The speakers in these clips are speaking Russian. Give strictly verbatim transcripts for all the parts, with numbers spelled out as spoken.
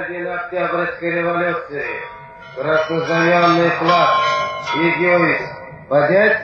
один Октябрьской революции. Краснознаменный флаг. Егиоис. Поднять?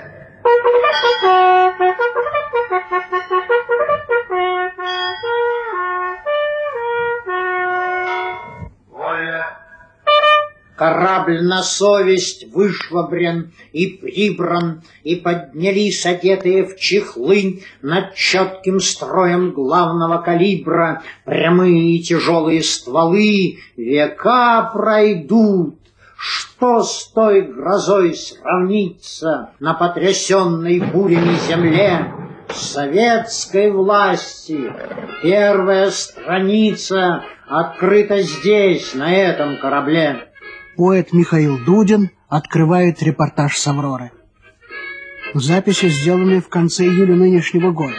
Вольно. Корабль на совесть вышвабрен и прибран, и поднялись одетые в чехлы над четким строем главного калибра прямые и тяжелые стволы. Века пройдут, что с той грозой сравнится на потрясенной бурями земле? Советской власти первая страница открыта здесь, на этом корабле. Поэт Михаил Дудин открывает репортаж с «Авроры». Записи сделаны в конце июля нынешнего года.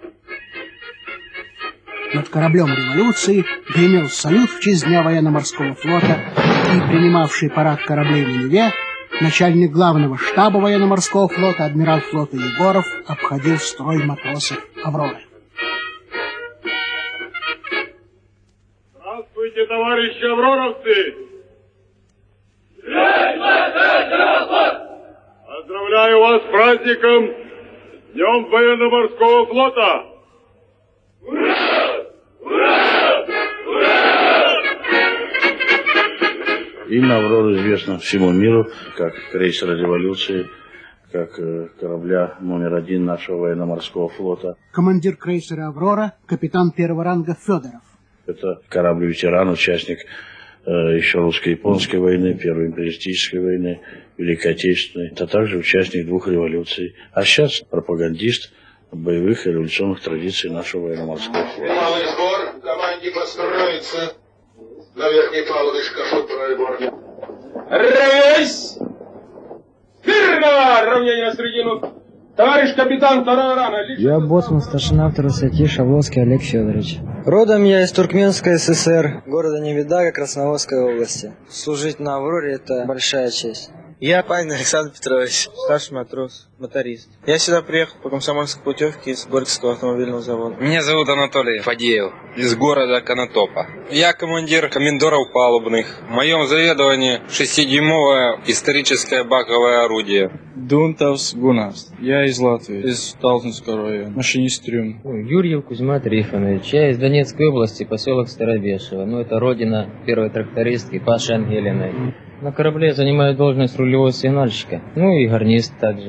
Над кораблем революции гремел салют в честь Дня военно-морского флота, и принимавший парад кораблей на Неве начальник главного штаба военно-морского флота адмирал флота Егоров обходил строй матросов «Авроры». Здравствуйте, товарищи авроровцы! Поздравляю вас с праздником, Днем военно-морского флота! Ура! Ура! Ура! Имя «Аврора» известно всему миру как крейсер революции, как корабля номер один нашего военно-морского флота. Командир крейсера «Аврора» капитан первого ранга Федоров. Это корабль-ветеран, участник еще русско-японской войны, Первой империалистической войны, Великой Отечественной, а также участник двух революций. А сейчас пропагандист боевых и революционных традиций нашего военно-морского флота. Малый сбор, команде построиться. На верхней палубе шкафут прибор. Равняйсь! Фирма! Равнение на середину. Товарищ капитан второго ранга. Я боцман, старшина второй статьи Шавловский Олег Федорович. Родом я из Туркменской ССР, города Невидага, Красноводской области. Служить на «Авроре» — это большая честь. Я Панин Александр Петрович, старший матрос, моторист. Я сюда приехал по комсомольской путевке из Горьковского автомобильного завода. Меня зовут Анатолий Фадеев, из города Конотопа. Я командир комендоров палубных. В моем заведовании шестидюймовое историческое баковое орудие. Дунтовс Гунас. Я из Латвии, из Талтинского района, машинист трюм. Юрьев Кузьма Трифонович. Я из Донецкой области, поселок Старобешево. Ну, это родина первой трактористки Паши Ангелиной. На корабле занимаю должность рулевого сигнальщика, ну и гарнист также.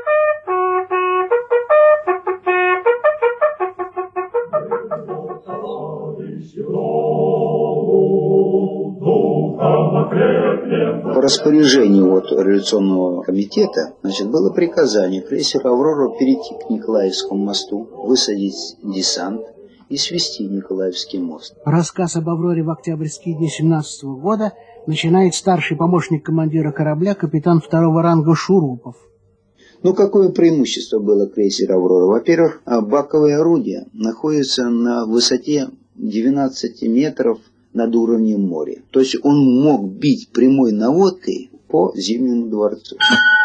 По распоряжению вот революционного комитета, значит, было приказание крейсеру «Аврора» перейти к Николаевскому мосту, высадить десант и свести Николаевский мост. Рассказ об «Авроре» в октябрьские дни семнадцатого года начинает старший помощник командира корабля, капитан второго ранга Шурупов. Ну, какое преимущество было крейсера «Аврора»? Во-первых, баковые орудия находятся на высоте двенадцати метров над уровнем моря. То есть он мог бить прямой наводкой по Зимнему дворцу.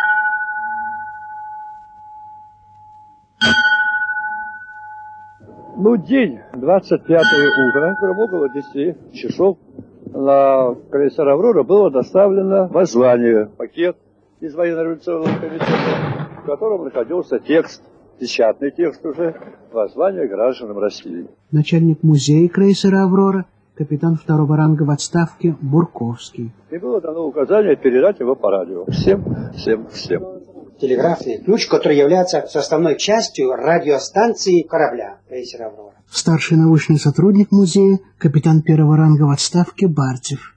Ну, день, двадцать пятое утро, около десяти часов, на крейсер «Аврора» было доставлено воззвание, пакет из военно-революционного комитета, в котором находился текст, печатный текст уже, воззвание гражданам России. Начальник музея крейсера «Аврора», капитан второго ранга в отставке Бурковский. И было дано указание передать его по радио. Всем, всем, всем. Телеграфный ключ, который является составной частью радиостанции корабля крейсера «Аврора». Старший научный сотрудник музея, капитан первого ранга в отставке Бартьев.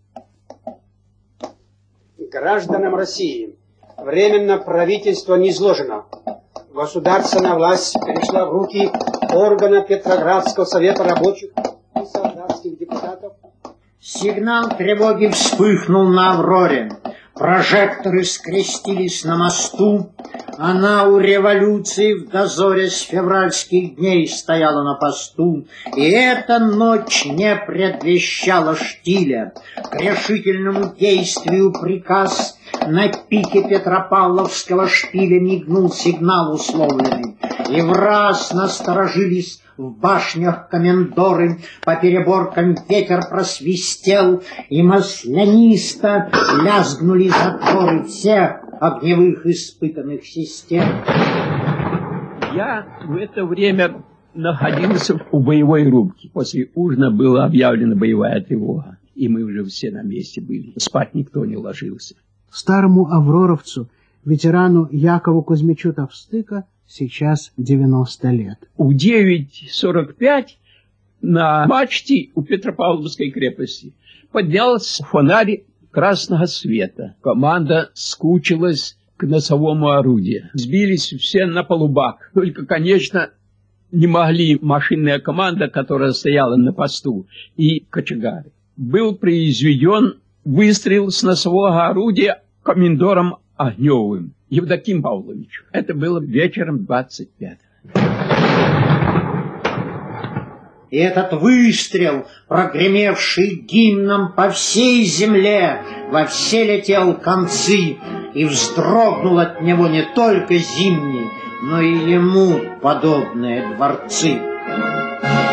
Гражданам России временно правительство низложено. Государственная власть перешла в руки органа Петроградского совета рабочих и солдатских депутатов. Сигнал тревоги вспыхнул на «Авроре». Прожекторы скрестились на мосту. Она у революции в дозоре с февральских дней стояла на посту. И эта ночь не предвещала штиля. К решительному действию приказ на пике Петропавловского шпиля мигнул сигнал условленный. И враз насторожились в башнях комендоры, по переборкам ветер просвистел, и маслянисто лязгнули затворы всех огневых испытанных систем. Я в это время находился в боевой рубке. После ужина была объявлена боевая тревога, и мы уже все на месте были. Спать никто не ложился. Старому авроровцу, ветерану Якову Кузьмичу Товстыка, сейчас девяносто лет. В девять сорок пять на мачте у Петропавловской крепости поднялся фонарь красного света. Команда скучилась к носовому орудию. Сбились все на полубак. Только, конечно, не могли машинная команда, которая стояла на посту, и кочегары. Был произведен выстрел с носового орудия комендором Огневым Евдоким Павловичем. Это было вечером двадцать пятого. И этот выстрел, прогремевший гимном по всей земле, во все летел концы, и вздрогнул от него не только зимний, но и ему подобные дворцы.